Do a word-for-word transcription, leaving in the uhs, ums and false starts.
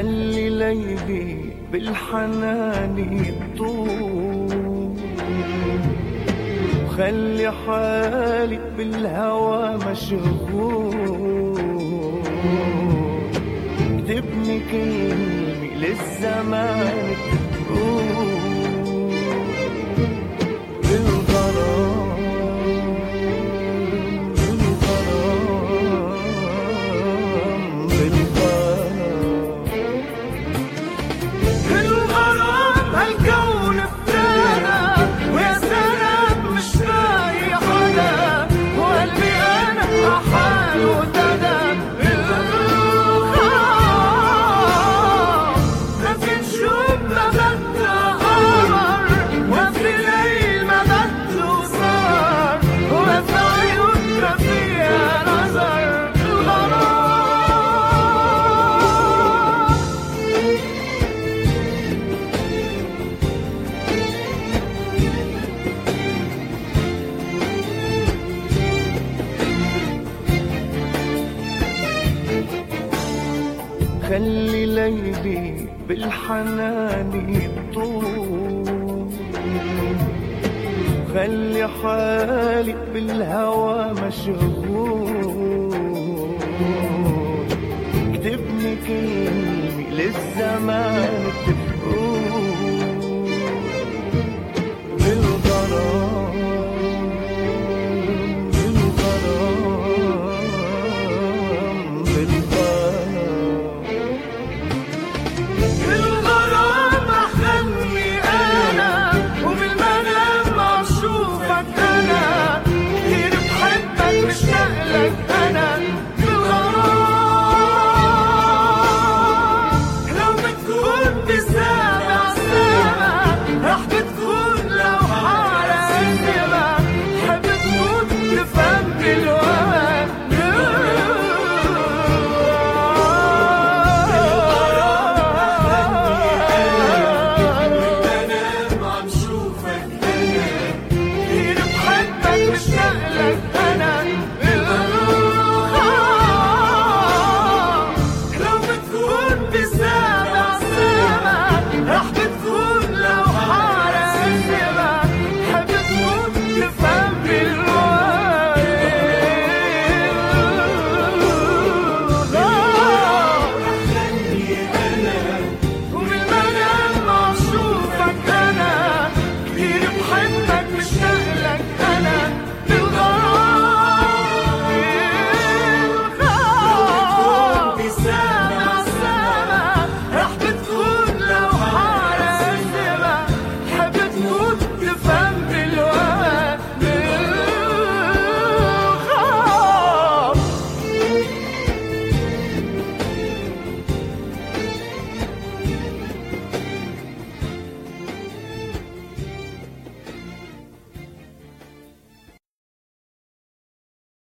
خلي ليلي بالحنان يطول، وخلي حالي بالهوى مشغول. اكتبني كلمة للزمان تقول بالغرام بالغرام بالغرام بالغرام. هالكون افترانا ويا سلام مش لاقي حدا، وقلبي انا حاله ابتدى بالغرام. ما في نجوم ما بدها قمر، وفي ليل ما بدله سهر، وفي عيون ما فيها نظر. الغرام خلي ليلي بالحنان يطول، خلي حالي بالهوى مشغول. اكتبني كلمة للزمان تقول بالغرام بالغرام بالغرام. بالغرام أحلمي أنا، وبالمنام أشوفك أنا، كتير بحبك مشتاق لك أنا.